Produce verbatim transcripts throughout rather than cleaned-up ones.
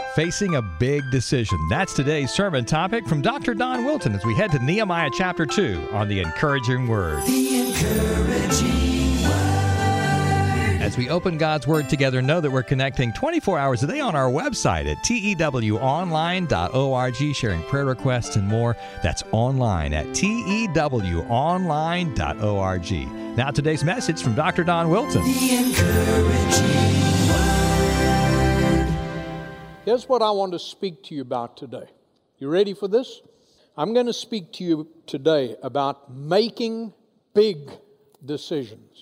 Facing a big decision. That's today's sermon topic from Doctor Don Wilton as we head to Nehemiah chapter two on the Encouraging Word. The Encouraging Word. As we open God's Word together, know that we're connecting twenty-four hours a day on our website at T E W online dot org, sharing prayer requests and more. That's online at T E W online dot org. Now today's message from Doctor Don Wilton. The Encouraging Word. Here's what I want to speak to you about today. You ready for this? I'm going to speak to you today about making big decisions.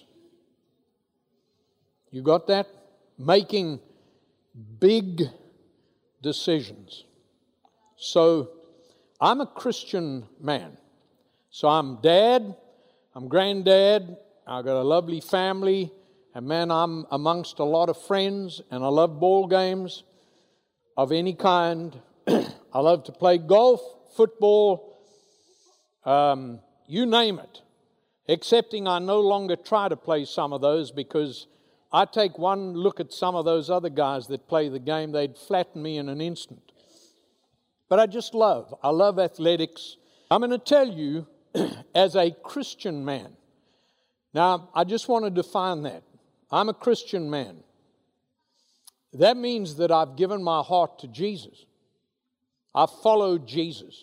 You got that? Making big decisions. So, I'm a Christian man. So I'm dad, I'm granddad, I've got a lovely family, and man, I'm amongst a lot of friends, and I love ball games of any kind. I love to play golf, football, um, you name it. Excepting I no longer try to play some of those because I take one look at some of those other guys that play the game, they'd flatten me in an instant. But I just love, I love athletics. I'm going to tell you, as a Christian man, now I just want to define that. I'm a Christian man. That means that I've given my heart to Jesus. I've followed Jesus.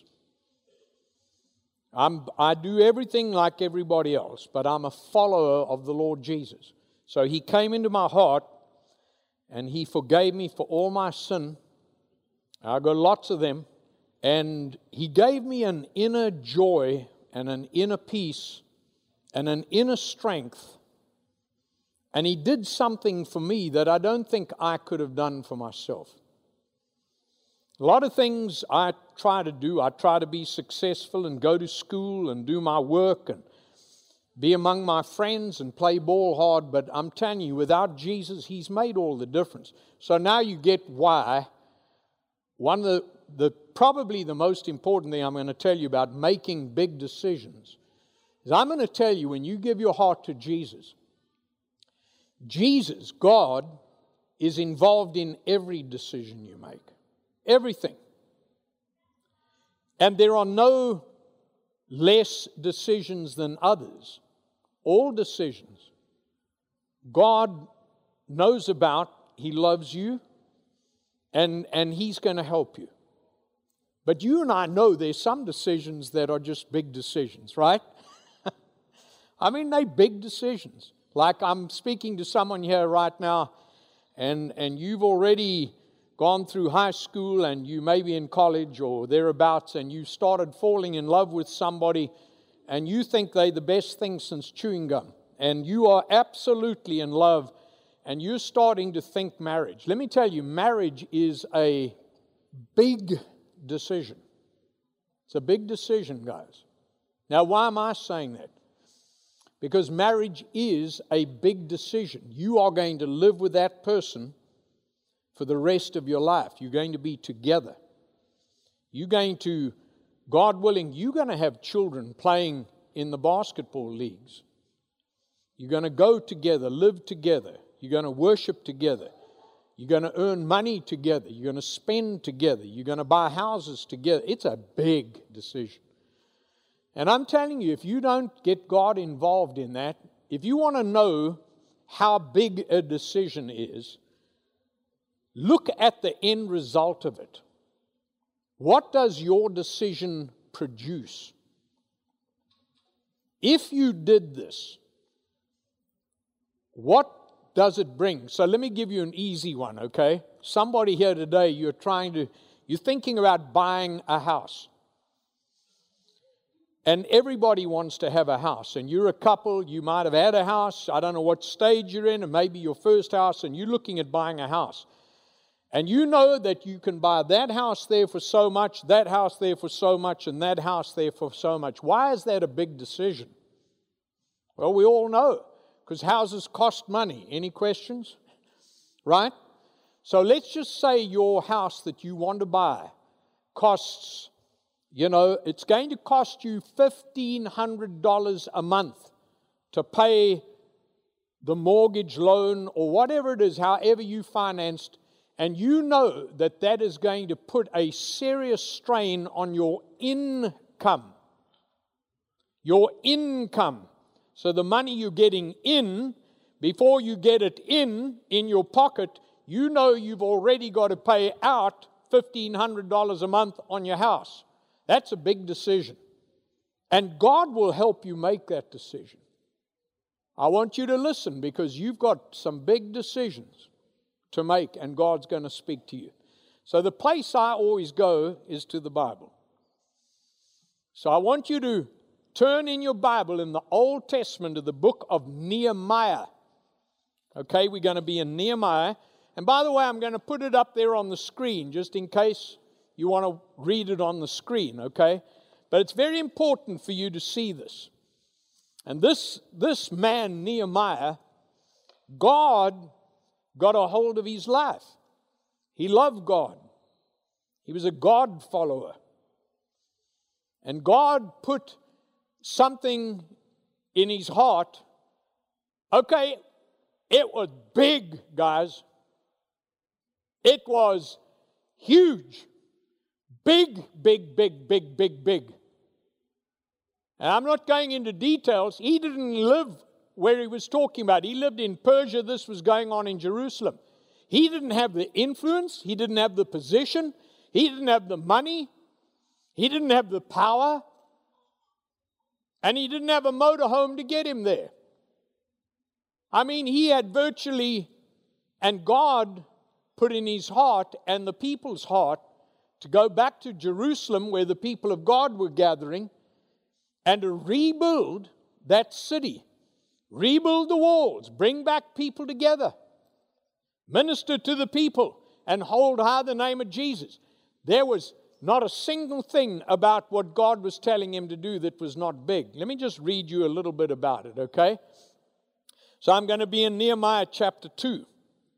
I'm, I do everything like everybody else, but I'm a follower of the Lord Jesus. So He came into my heart and He forgave me for all my sin. I got lots of them. And He gave me an inner joy and an inner peace and an inner strength. And He did something for me that I don't think I could have done for myself. A lot of things I try to do. I try to be successful and go to school and do my work and be among my friends and play ball hard. But I'm telling you, without Jesus, He's made all the difference. So now you get why. One of the, the probably the most important thing I'm going to tell you about making big decisions is I'm going to tell you, when you give your heart to Jesus, Jesus, God, is involved in every decision you make. Everything. And there are no less decisions than others. All decisions God knows about. He loves you, and, and He's going to help you. But you and I know there's some decisions that are just big decisions, right? I mean, they're big decisions. Like I'm speaking to someone here right now, and, and you've already gone through high school, and you may be in college or thereabouts, and you started falling in love with somebody, and you think they're the best thing since chewing gum. And you are absolutely in love, and you're starting to think marriage. Let me tell you, marriage is a big decision. It's a big decision, guys. Now, why am I saying that? Because marriage is a big decision. You are going to live with that person for the rest of your life. You're going to be together. You're going to, God willing, you're going to have children playing in the basketball leagues. You're going to go together, live together. You're going to worship together. You're going to earn money together. You're going to spend together. You're going to buy houses together. It's a big decision. And I'm telling you, if you don't get God involved in that, if you want to know how big a decision is, look at the end result of it. What does your decision produce? If you did this, what does it bring? So let me give you an easy one, okay? Somebody here today, you're trying to, you're thinking about buying a house. And everybody wants to have a house. And you're a couple, you might have had a house. I don't know what stage you're in, and maybe your first house, and you're looking at buying a house. And you know that you can buy that house there for so much, that house there for so much, and that house there for so much. Why is that a big decision? Well, we all know. Because houses cost money. Any questions? Right? So let's just say your house that you want to buy costs, you know, it's going to cost you fifteen hundred dollars a month to pay the mortgage loan or whatever it is, however you financed, And you know that that is going to put a serious strain on your income. Your income. So the money you're getting in, before you get it in, in your pocket, you know you've already got to pay out fifteen hundred dollars a month on your house. That's a big decision. And God will help you make that decision. I want you to listen, because you've got some big decisions to make, and God's going to speak to you. So the place I always go is to the Bible. So I want you to turn in your Bible in the Old Testament to the book of Nehemiah. Okay, we're going to be in Nehemiah. And by the way, I'm going to put it up there on the screen, just in case you want to read it on the screen, okay? But it's very important for you to see this. And this, this man, Nehemiah, God got a hold of his life. He loved God. He was a God follower. And God put something in his heart. Okay, it was big, guys. It was huge. Big, big, big, big, big, big. And I'm not going into details. He didn't live where he was talking about. He lived in Persia. This was going on in Jerusalem. He didn't have the influence. He didn't have the position. He didn't have the money. He didn't have the power. And he didn't have a motorhome to get him there. I mean, he had virtually, and God put in his heart and the people's heart to go back to Jerusalem, where the people of God were gathering, and to rebuild that city. Rebuild the walls, bring back people together, minister to the people, and hold high the name of Jesus. There was not a single thing about what God was telling him to do that was not big. Let me just read you a little bit about it, okay? So I'm going to be in Nehemiah chapter two.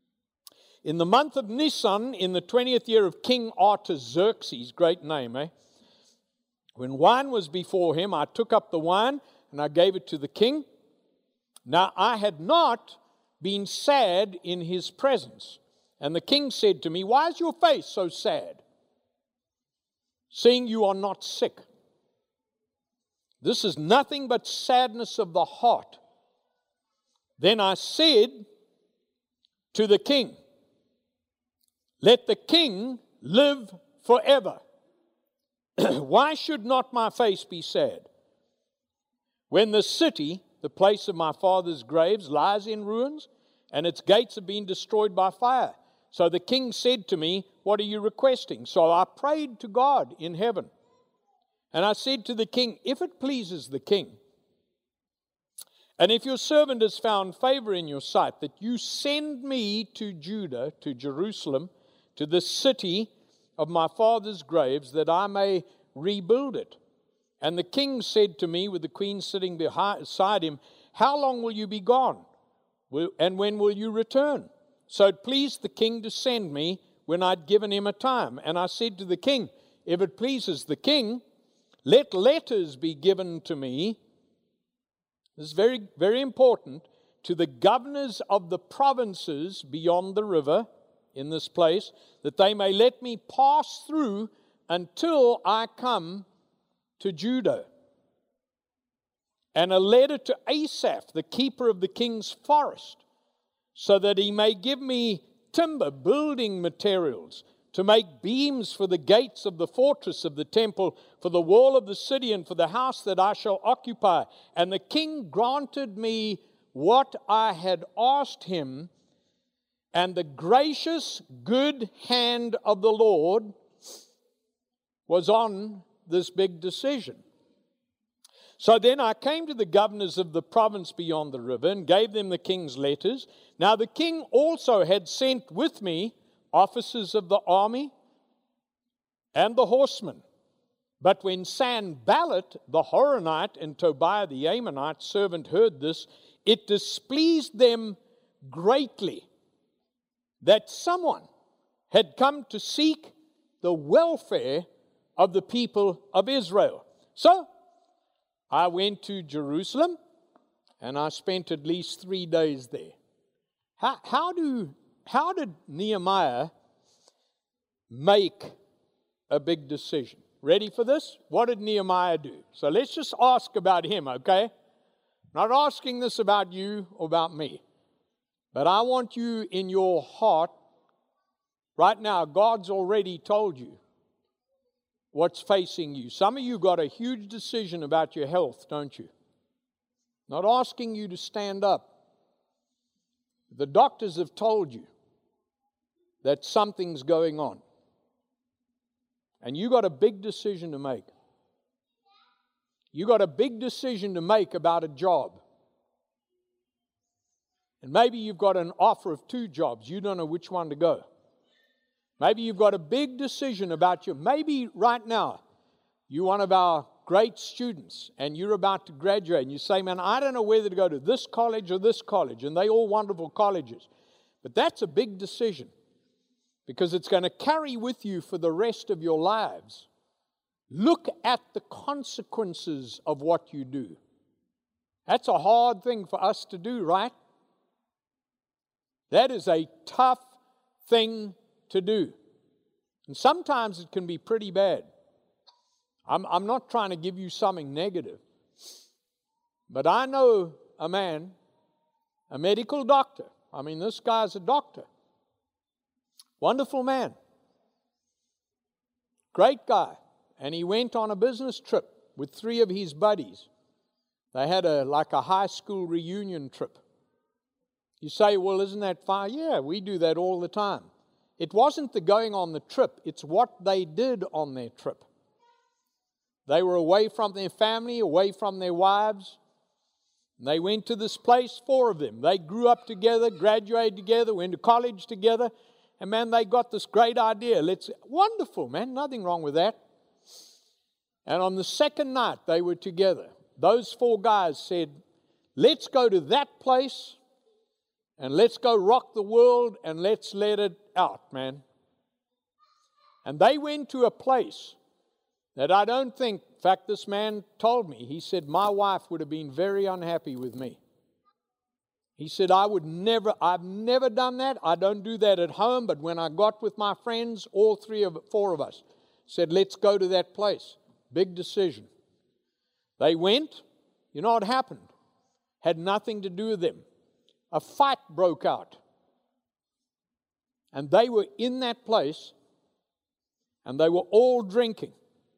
In the month of Nisan, in the twentieth year of King Artaxerxes, great name, eh? When wine was before him, I took up the wine and I gave it to the king. Now I had not been sad in his presence. And the king said to me, "Why is your face so sad, seeing you are not sick? This is nothing but sadness of the heart." Then I said to the king, "Let the king live forever. Why should not my face be sad? When the city, the place of my father's graves, lies in ruins, and its gates have been destroyed by fire." So the king said to me, "What are you requesting?" So I prayed to God in heaven. And I said to the king, "If it pleases the king, and if your servant has found favor in your sight, that you send me to Judah, to Jerusalem, to the city of my father's graves, that I may rebuild it." And the king said to me, with the queen sitting beside him, "How long will you be gone? And when will you return?" So it pleased the king to send me when I'd given him a time. And I said to the king, "If it pleases the king, let letters be given to me." This is very, very important. "To the governors of the provinces beyond the river," in this place, "that they may let me pass through until I come to Judah. And a letter to Asaph, the keeper of the king's forest, so that he may give me timber, building materials, to make beams for the gates of the fortress of the temple, for the wall of the city, and for the house that I shall occupy." And the king granted me what I had asked him, and the gracious, good hand of the Lord was on this big decision. So then I came to the governors of the province beyond the river and gave them the king's letters. Now the king also had sent with me officers of the army and the horsemen. But when Sanballat the Horonite and Tobiah the Ammonite servant heard this, it displeased them greatly that someone had come to seek the welfare of the people of Israel. So I went to Jerusalem, and I spent at least three days there. How, how, do, how did Nehemiah make a big decision. Ready for this? What did Nehemiah do? So let's just ask about him, okay? Not asking this about you or about me. But I want you in your heart, right now, God's already told you what's facing you. Some of you got a huge decision about your health, don't you? Not asking you to stand up. The doctors have told you that something's going on. And you got a big decision to make. You got a big decision to make about a job. And maybe you've got an offer of two jobs. You don't know which one to go. Maybe you've got a big decision about your, maybe right now, you're one of our great students and you're about to graduate and you say, man, I don't know whether to go to this college or this college, and they're all wonderful colleges. But that's a big decision because it's going to carry with you for the rest of your lives. Look at the consequences of what you do. That's a hard thing for us to do, right? That is a tough thing to do. And sometimes it can be pretty bad. I'm, I'm not trying to give you something negative. But I know a man, a medical doctor. I mean, this guy's a doctor. Wonderful man. Great guy. And he went on a business trip with three of his buddies. They had a like a high school reunion trip. You say, well, isn't that fun? Yeah, we do that all the time. It wasn't the going on the trip. It's what they did on their trip. They were away from their family, away from their wives. They went to this place, four of them. They grew up together, graduated together, went to college together. And man, they got this great idea. Let's, wonderful, man, nothing wrong with that. And on the second night they were together, those four guys said, let's go to that place and let's go rock the world and let's let it out, man. And they went to a place that I don't think, in fact, this man told me, he said, my wife would have been very unhappy with me. He said, I would never, I've never done that. I don't do that at home, but when I got with my friends, all three of, four of us said, let's go to that place. Big decision. They went. You know what happened? Had nothing to do with them. A fight broke out. And they were in that place, and they were all drinking.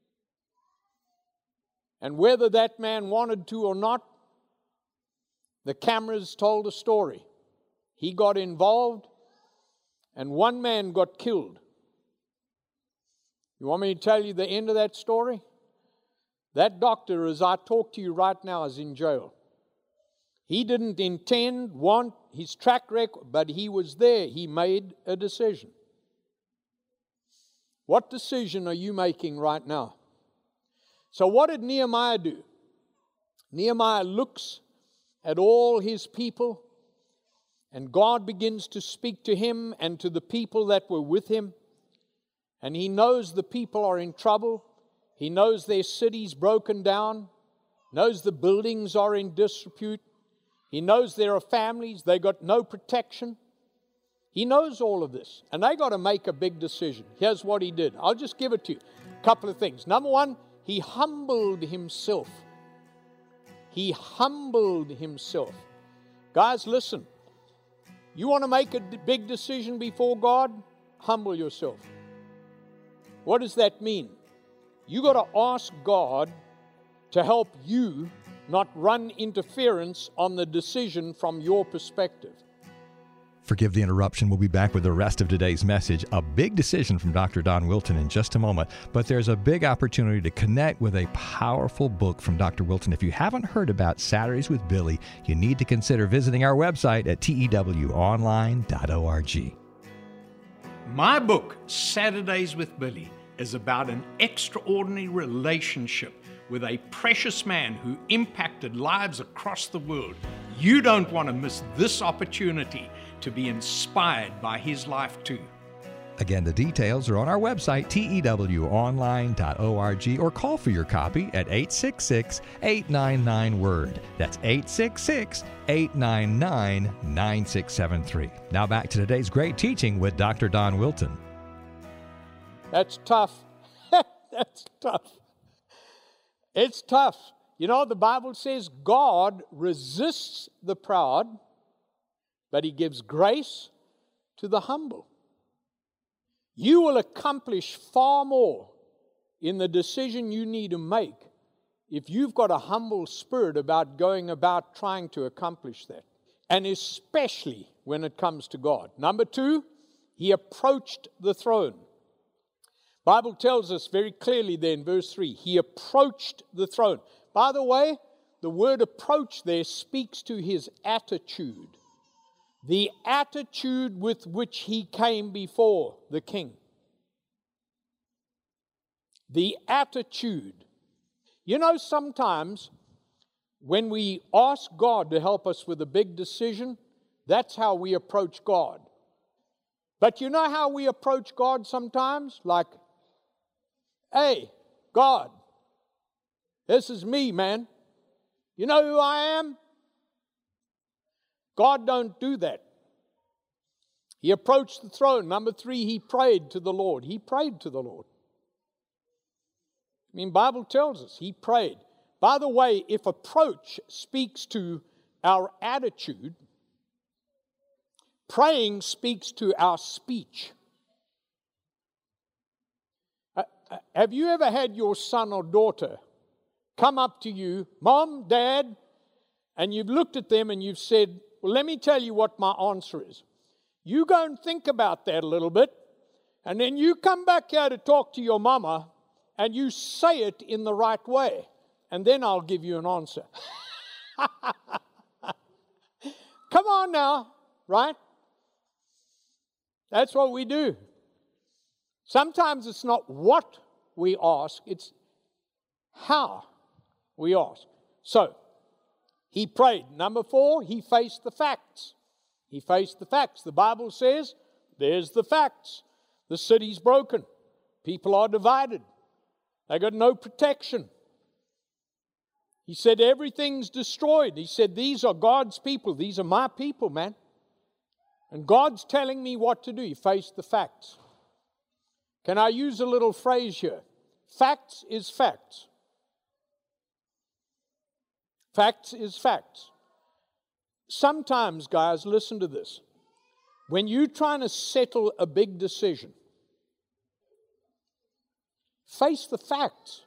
And whether that man wanted to or not, the cameras told a story. He got involved, and one man got killed. You want me to tell you the end of that story? That doctor, as I talk to you right now, is in jail. He didn't intend, want his track record, but he was there. He made a decision. What decision are you making right now? So what did Nehemiah do? Nehemiah looks at all his people, and God begins to speak to him and to the people that were with him. And he knows the people are in trouble. He knows their city's broken down, knows the buildings are in disrepute. He knows there are families, they got no protection. He knows all of this, and they got to make a big decision. Here's what he did. I'll just give it to you. A couple of things. Number one, he humbled himself. He humbled himself. Guys, listen. You want to make a big decision before God? Humble yourself. What does that mean? You got to ask God to help you not run interference on the decision from your perspective. Forgive the interruption. We'll be back with the rest of today's message. A big decision from Doctor Don Wilton in just a moment. But there's a big opportunity to connect with a powerful book from Doctor Wilton. If you haven't heard about Saturdays with Billy, you need to consider visiting our website at T E W online dot org. My book, Saturdays with Billy, is about an extraordinary relationship with a precious man who impacted lives across the world. You don't want to miss this opportunity to be inspired by his life too. Again, the details are on our website, T E W online dot org, or call for your copy at eight six six, eight nine nine, word. That's eight six six, eight nine nine, nine six seven three. Now back to today's great teaching with Doctor Don Wilton. That's tough. That's tough. It's tough. You know, the Bible says God resists the proud, but He gives grace to the humble. You will accomplish far more in the decision you need to make if you've got a humble spirit about going about trying to accomplish that. And especially when it comes to God. Number two, He approached the throne. Bible tells us very clearly there in verse three, He approached the throne. By the way, the word approach there speaks to His attitude. The attitude with which He came before the king. The attitude. You know, sometimes when we ask God to help us with a big decision, that's how we approach God. But you know how we approach God sometimes? Like, hey, God, this is me, man. You know who I am? God don't do that. He approached the throne. Number three, He prayed to the Lord. He prayed to the Lord. I mean, Bible tells us He prayed. By the way, if approach speaks to our attitude, praying speaks to our speech. Uh, have you ever had your son or daughter come up to you, Mom, Dad, and you've looked at them and you've said, well, let me tell you what my answer is. You go and think about that a little bit, and then you come back here to talk to your mama, and you say it in the right way, and then I'll give you an answer. Come on now, right? That's what we do. Sometimes it's not what we ask, it's how we ask. So, He prayed. Number four, He faced the facts. He faced the facts. The Bible says, there's the facts. The city's broken. People are divided. They got no protection. He said, everything's destroyed. He said, these are God's people. These are my people, man. And God's telling me what to do. He faced the facts. Can I use a little phrase here? Facts is facts. Facts is facts. Sometimes, guys, listen to this. When you're trying to settle a big decision, face the facts.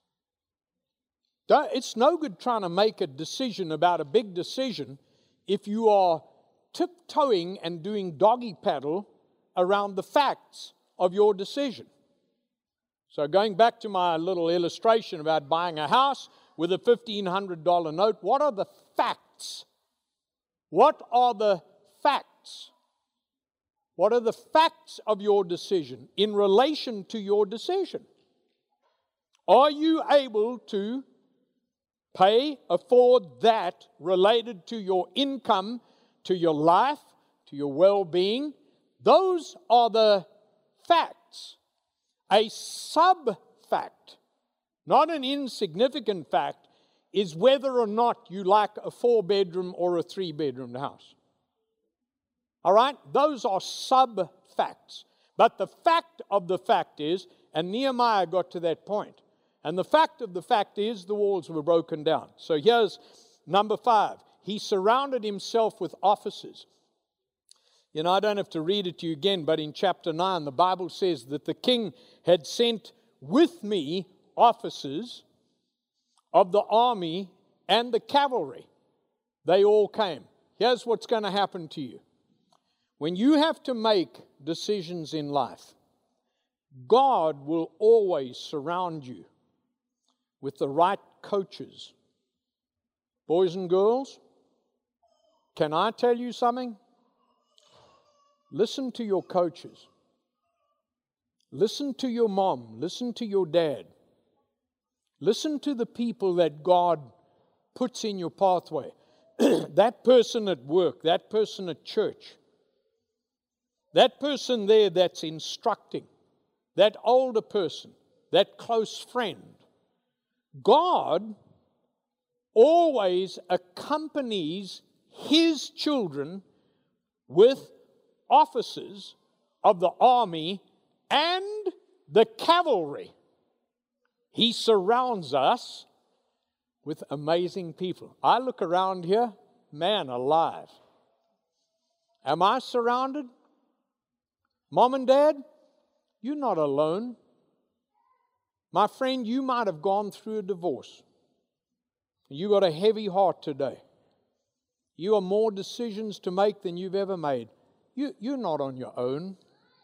Don't, it's no good trying to make a decision about a big decision if you are tiptoeing and doing doggy paddle around the facts of your decision. So going back to my little illustration about buying a house with a fifteen hundred dollars note, what are the facts? What are the facts? What are the facts of your decision in relation to your decision? Are you able to pay, afford that related to your income, to your life, to your well-being? Those are the facts. A sub-fact, not an insignificant fact, is whether or not you like a four-bedroom or a three-bedroom house. All right? Those are sub-facts. But the fact of the fact is, and Nehemiah got to that point, and the fact of the fact is the walls were broken down. So here's number five. He surrounded himself with officers. You know, I don't have to read it to you again, but in chapter nine, the Bible says that the king had sent with me officers of the army and the cavalry. They all came. Here's what's going to happen to you. When you have to make decisions in life, God will always surround you with the right coaches. Boys and girls, can I tell you something? Listen to your coaches. Listen to your mom. Listen to your dad. Listen to the people that God puts in your pathway. That person at work, that person at church, that person there that's instructing, that older person, that close friend. God always accompanies His children with officers of the army and the cavalry. He surrounds us with amazing people. I look around here, man alive. Am I surrounded? Mom and Dad, you're not alone. My friend, you might have gone through a divorce. You got a heavy heart today. You have more decisions to make than you've ever made. You, you're not on your own.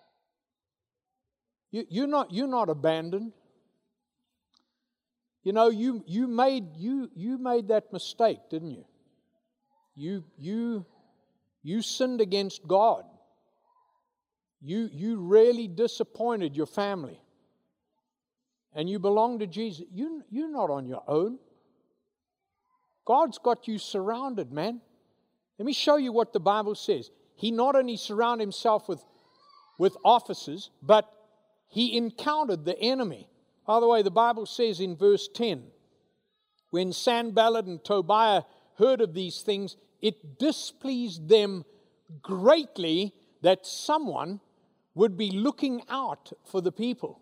You, you're not, you're not abandoned. You know, you, you, made, you, you made that mistake, didn't you? You, you, you sinned against God. You, you really disappointed your family. And you belong to Jesus. You, you're not on your own. God's got you surrounded, man. Let me show you what the Bible says. He not only surrounded himself with, with officers, but he encountered the enemy. By the way, the Bible says in verse ten, when Sanballat and Tobiah heard of these things, it displeased them greatly that someone would be looking out for the people.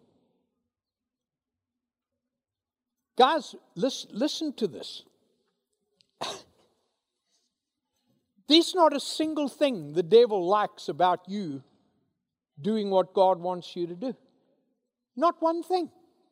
Guys, listen, listen to this. There's not a single thing the devil likes about you doing what God wants you to do. Not one thing.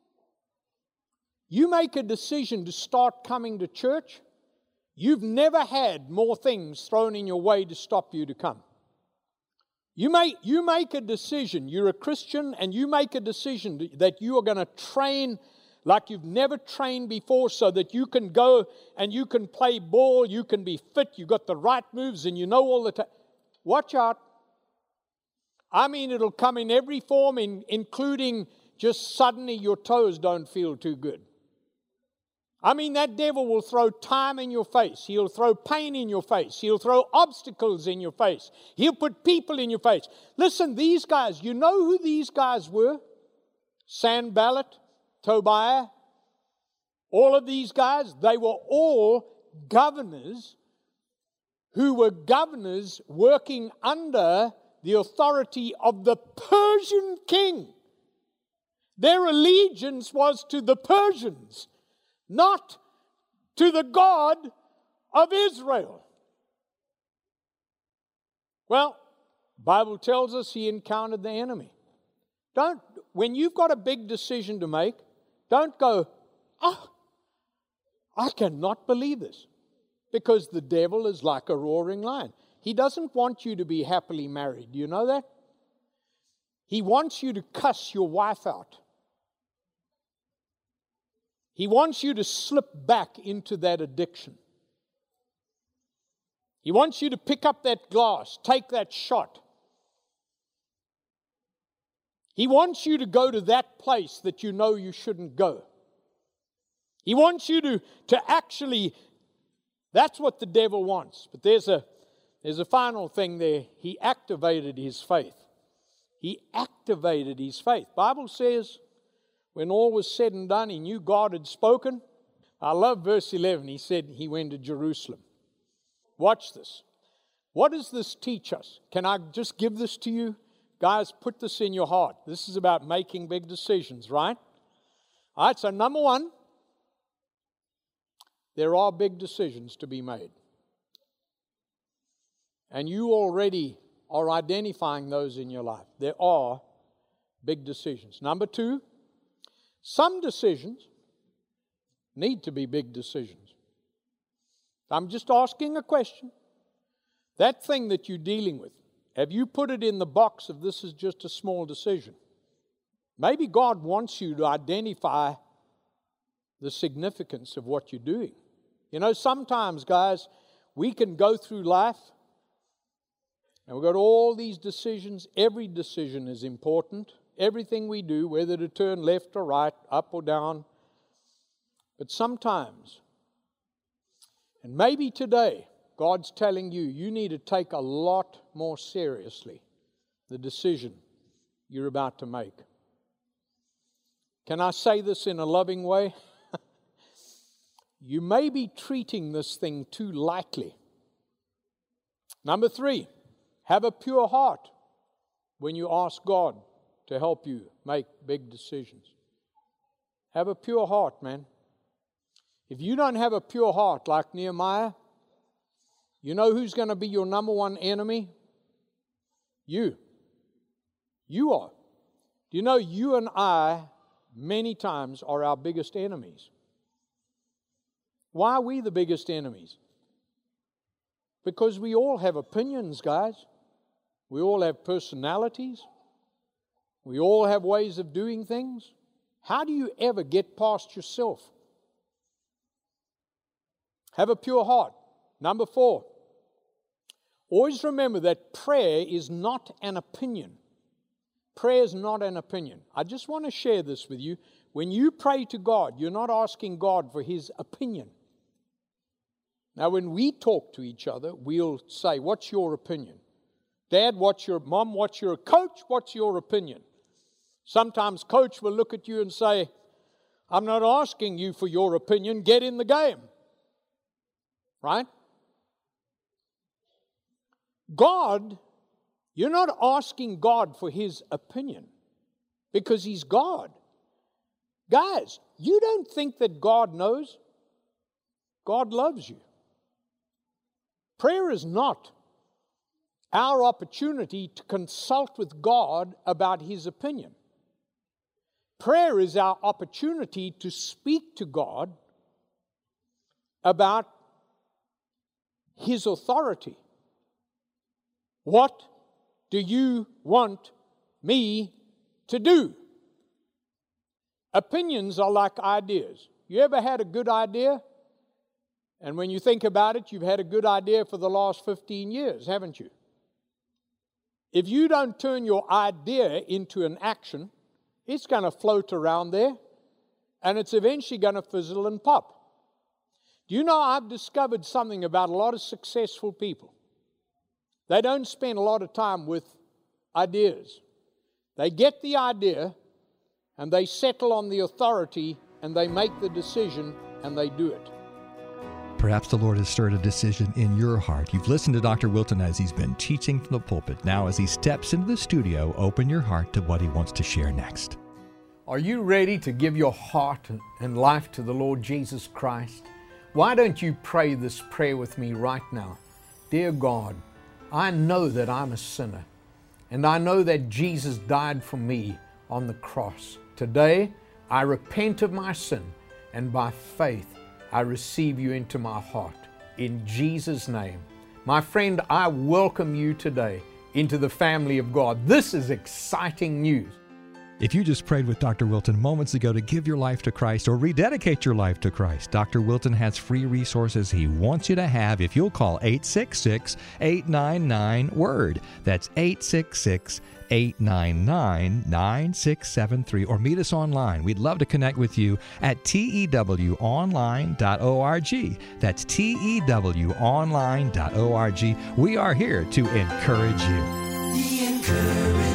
You make a decision to start coming to church, you've never had more things thrown in your way to stop you to come. You make, you make a decision, you're a Christian, and you make a decision that you are going to train like you've never trained before so that you can go and you can play ball, you can be fit, you got the right moves, and you know all the time. Watch out. I mean, it'll come in every form, in, including just suddenly your toes don't feel too good. I mean, that devil will throw time in your face. He'll throw pain in your face. He'll throw obstacles in your face. He'll put people in your face. Listen, these guys, you know who these guys were? Sanballat, Tobiah, all of these guys, they were all governors who were governors working under the authority of the Persian king. Their allegiance was to the Persians, not to the God of Israel. Well, the Bible tells us he encountered the enemy. Don't, when you've got a big decision to make, don't go, oh, I cannot believe this. Because the devil is like a roaring lion. He doesn't want you to be happily married. Do you know that? He wants you to cuss your wife out. He wants you to slip back into that addiction. He wants you to pick up that glass, take that shot. He wants you to go to that place that you know you shouldn't go. He wants you to, to actually, that's what the devil wants. But there's a, there's a final thing there. He activated his faith. He activated his faith. Bible says, when all was said and done, he knew God had spoken. I love verse eleven. He said he went to Jerusalem. Watch this. What does this teach us? Can I just give this to you? Guys, put this in your heart. This is about making big decisions, right? All right, so number one, there are big decisions to be made. And you already are identifying those in your life. There are big decisions. Number two, some decisions need to be big decisions. I'm just asking a question. That thing that you're dealing with, have you put it in the box of this is just a small decision? Maybe God wants you to identify the significance of what you're doing. You know, sometimes, guys, we can go through life and we've got all these decisions. Every decision is important. Everything we do, whether to turn left or right, up or down. But sometimes, and maybe today, God's telling you, you need to take a lot more seriously the decision you're about to make. Can I say this in a loving way? You may be treating this thing too lightly. Number three, have a pure heart when you ask God to help you make big decisions. Have a pure heart, man. If you don't have a pure heart like Nehemiah, you know who's going to be your number one enemy? You. You are. Do you know you and I, many times, are our biggest enemies? Why are we the biggest enemies? Because we all have opinions, guys. We all have personalities. We all have ways of doing things. How do you ever get past yourself? Have a pure heart. Number four, always remember that prayer is not an opinion. Prayer is not an opinion. I just want to share this with you. When you pray to God, you're not asking God for His opinion. Now, when we talk to each other, we'll say, what's your opinion? Dad, what's your, Mom, what's your, Coach, what's your opinion? Sometimes Coach will look at you and say, I'm not asking you for your opinion, get in the game. Right? God, you're not asking God for His opinion because He's God. Guys, you don't think that God knows? God loves you. Prayer is not our opportunity to consult with God about His opinion. Prayer is our opportunity to speak to God about His authority. What do you want me to do? Opinions are like ideas. You ever had a good idea? And when you think about it, you've had a good idea for the last fifteen years, haven't you? If you don't turn your idea into an action, it's going to float around there, and it's eventually going to fizzle and pop. Do you know I've discovered something about a lot of successful people? They don't spend a lot of time with ideas. They get the idea, and they settle on the authority, and they make the decision, and they do it. Perhaps the Lord has stirred a decision in your heart. You've listened to Doctor Wilton as he's been teaching from the pulpit. Now, as he steps into the studio, open your heart to what he wants to share next. Are you ready to give your heart and life to the Lord Jesus Christ? Why don't you pray this prayer with me right now? Dear God, I know that I'm a sinner, and I know that Jesus died for me on the cross. Today, I repent of my sin, and by faith, I receive you into my heart. In Jesus' name. My friend, I welcome you today into the family of God. This is exciting news. If you just prayed with Doctor Wilton moments ago to give your life to Christ or rededicate your life to Christ, Doctor Wilton has free resources he wants you to have if you'll call eight six six, eight nine nine, WORD. That's eight six six, eight nine nine, nine six seven three, or meet us online. We'd love to connect with you at T E W online dot org. That's T E W online dot org. We are here to encourage you. The Encouraging